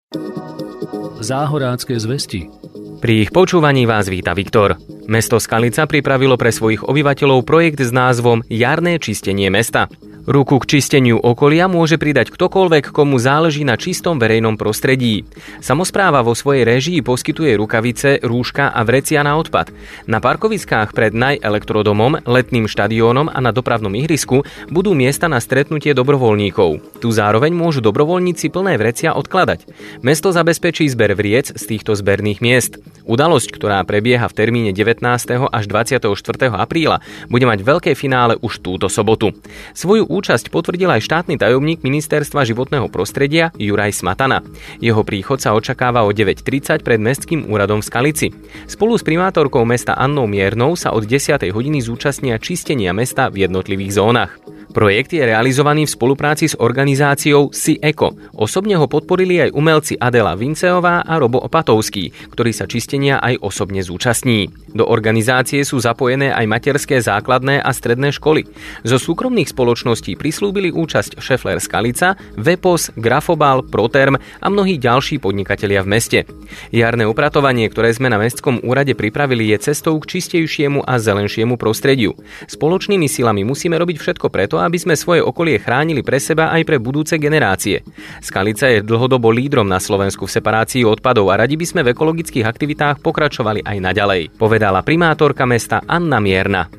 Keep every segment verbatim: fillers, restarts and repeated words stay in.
Záhorácké zvesti. Pri ich počúvaní vás víta Viktor. Mesto Skalica pripravilo pre svojich obyvateľov projekt s názvom Jarné čistenie mesta. Ruku k čisteniu okolia môže pridať ktokoľvek, komu záleží na čistom verejnom prostredí. Samospráva vo svojej réžii poskytuje rukavice, rúška a vrecia na odpad. Na parkoviskách pred Naj-elektrodomom, letným štadiónom a na dopravnom ihrisku budú miesta na stretnutie dobrovoľníkov. Tu zároveň môžu dobrovoľníci plné vrecia odkladať. Mesto zabezpečí zber vriec z týchto zberných miest. Udalosť, ktorá prebieha v termíne devätnásteho až dvadsiateho štvrtého apríla, bude mať veľké finále už túto sobotu. Svoju účasť potvrdil aj štátny tajomník Ministerstva životného prostredia Juraj Smatana. Jeho príchod sa očakáva o deväť tridsať pred Mestským úradom v Skalici. Spolu s primátorkou mesta Annou Miernou sa od desiatej hodiny zúčastnia čistenia mesta v jednotlivých zónach. Projekt je realizovaný v spolupráci s organizáciou SI Eko. Osobne ho podporili aj umelci Adela Vinceová a Robo Opatovský, ktorí sa čistenia aj osobne zúčastní. Do organizácie sú zapojené aj materské základné a stredné školy. Zo súkromných spoločností prislúbili účasť Šefler Skalica, Vepos, Grafobal, Proterm a mnohí ďalší podnikatelia v meste. Jarné upratovanie, ktoré sme na Mestskom úrade pripravili, je cestou k čistejšiemu a zelenšiemu prostrediu. Spoločnými silami musíme robiť všetko preto, aby sme svoje okolie chránili pre seba aj pre budúce generácie. Skalica je dlhodobo lídrom na Slovensku v separácii odpadov a radi by sme v ekologických aktivitách pokračovali aj naďalej, povedala primátorka mesta Anna Mierna.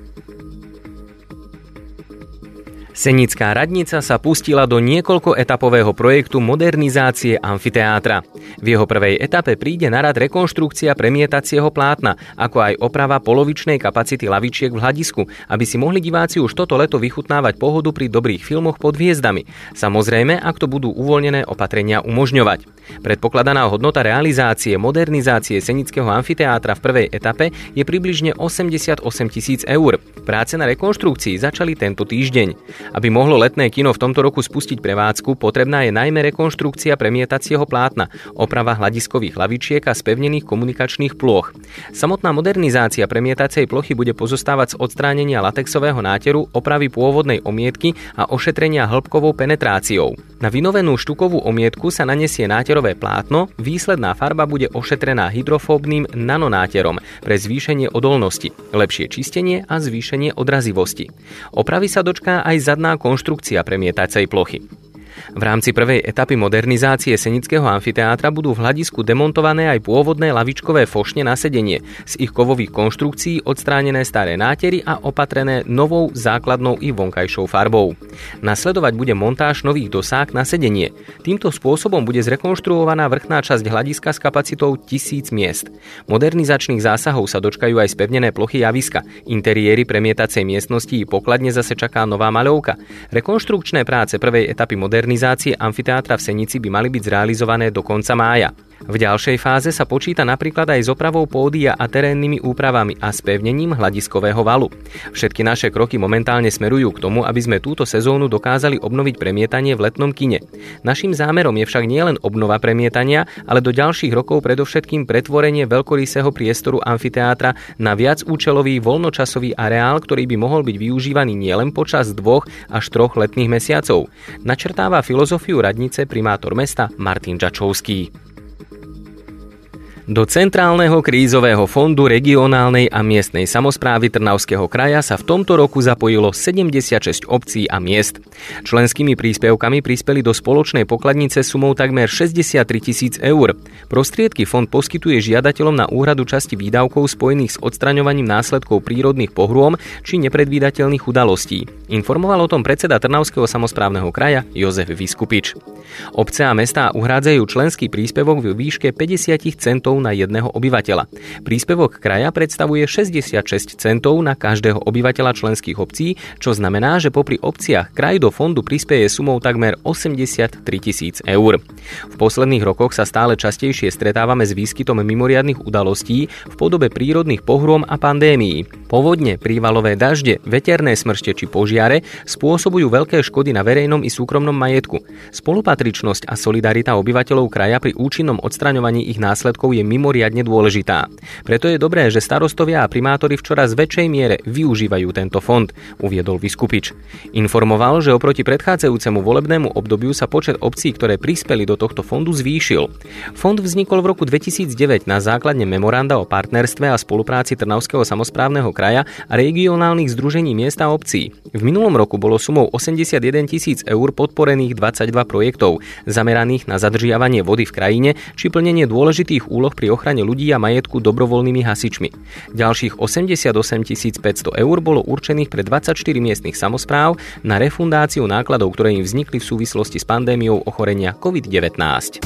Senická radnica sa pustila do niekoľkoetapového projektu modernizácie amfiteátra. V jeho prvej etape príde na rad rekonštrukcia premietacieho plátna, ako aj oprava polovičnej kapacity lavičiek v hľadisku, aby si mohli diváci už toto leto vychutnávať pohodu pri dobrých filmoch pod hviezdami. Samozrejme, ak to budú uvoľnené opatrenia umožňovať. Predpokladaná hodnota realizácie modernizácie Senického amfiteátra v prvej etape je približne osemdesiatosem tisíc eur. Práce na rekonštrukcii začali tento týždeň. Aby mohlo letné kino v tomto roku spustiť prevádzku, potrebná je najmä rekonštrukcia premietacieho plátna, oprava hľadiskových lavičiek a spevnených komunikačných plôch. Samotná modernizácia premietacej plochy bude pozostávať z odstránenia latexového náteru, opravy pôvodnej omietky a ošetrenia hĺbkovou penetráciou. Na vynovenú štukovú omietku sa nanesie náterové plátno, výsledná farba bude ošetrená hydrofóbnym nanonáterom pre zvýšenie odolnosti, lepšie čistenie a zvýšenie odrazivosti. Opravy sa dočká aj zadná konštrukcia premietacej plochy. V rámci prvej etapy modernizácie Senického amfiteátra budú v hľadisku demontované aj pôvodné lavičkové fošne na sedenie, z ich kovových konštrukcií odstránené staré nátery a opatrené novou základnou i vonkajšou farbou. Nasledovať bude montáž nových dosák na sedenie. Týmto spôsobom bude zrekonštruovaná vrchná časť hľadiska s kapacitou tisíc miest. Modernizačných zásahov sa dočkajú aj spevnené plochy javiska. Interiéry premietacej miestnosti i pokladne zase čaká nová maľovka. Rekonštrukčné práce prvej etapy modernizácie Modernizácie amfiteátra v Senici by mali byť zrealizované do konca mája. V ďalšej fáze sa počíta napríklad aj s opravou pódia a terénnymi úpravami a spevnením hľadiskového valu. Všetky naše kroky momentálne smerujú k tomu, aby sme túto sezónu dokázali obnoviť premietanie v letnom kine. Naším zámerom je však nielen obnova premietania, ale do ďalších rokov predovšetkým pretvorenie veľkorysého priestoru amfiteátra na viacúčelový voľnočasový areál, ktorý by mohol byť využívaný nielen počas dvoch až troch letných mesiacov. Načrtáva filozofiu radnice primátor mesta Martin Čačovský. Do Centrálneho krízového fondu regionálnej a miestnej samosprávy Trnavského kraja sa v tomto roku zapojilo sedemdesiatšesť obcí a miest. Členskými príspevkami prispeli do spoločnej pokladnice sumou takmer šesťdesiattri tisíc eur. Prostriedky fond poskytuje žiadateľom na úhradu časti výdavkov spojených s odstraňovaním následkov prírodných pohrôm či nepredvídateľných udalostí. Informoval o tom predseda Trnavského samosprávneho kraja Jozef Vyskupič. Obce a mestá uhrádzajú členský príspevok v výške päťdesiat centov na jedného obyvateľa. Príspevok kraja predstavuje šesťdesiatšesť centov na každého obyvateľa členských obcí, čo znamená, že popri obciach kraj do fondu prispeje sumou takmer osemdesiattri tisíc eur. V posledných rokoch sa stále častejšie stretávame s výskytom mimoriadnych udalostí v podobe prírodných pohrôm a pandémií. Povodne, prívalové dažde, veterné smršte či požiare spôsobujú veľké škody na verejnom i súkromnom majetku. Spolupatričnosť a solidarita obyvateľov kraja pri účinnom odstraňovaní ich následkov je mimoriadne dôležitá. Preto je dobré, že starostovia a primátori v čoraz väčšej miere využívajú tento fond, uviedol Viskupič. Informoval, že oproti predchádzajúcemu volebnému obdobiu sa počet obcí, ktoré prispeli do tohto fondu, zvýšil. Fond vznikol v roku dvetisícdeväť na základne memoranda o partnerstve a spolupráci Trnavského samosprávneho kraja a regionálnych združení miest a obcí. V minulom roku bolo sumou osemdesiatjeden tisíc eur podporených dvadsaťdva projektov, zameraných na zadržiavanie vody v krajine či plnenie dôležitých úloh pri ochrane ľudí a majetku dobrovoľnými hasičmi. Ďalších osemdesiatosem tisíc päťsto eur bolo určených pre dvadsaťštyri miestnych samospráv na refundáciu nákladov, ktoré im vznikli v súvislosti s pandémiou ochorenia covid devätnásť.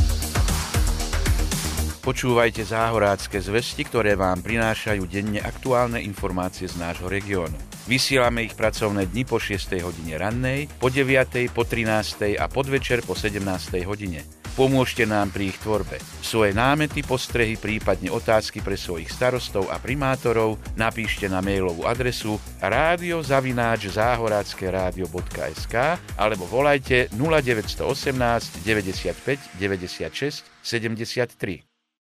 Počúvajte záhorácké zvesti, ktoré vám prinášajú denne aktuálne informácie z nášho regiónu. Vysielame ich pracovné dni po šiestej hodine rannej, po deviatej, po trinástej a podvečer po sedemnástej hodine. Pomôžte nám pri ich tvorbe. Svoje námety, postrehy, prípadne otázky pre svojich starostov a primátorov napíšte na mailovú adresu rádio zavináč záhorácke rádio bodka es ká alebo volajte nula deväť jedna osem deväťdesiatpäť deväťdesiatšesť sedemdesiattri.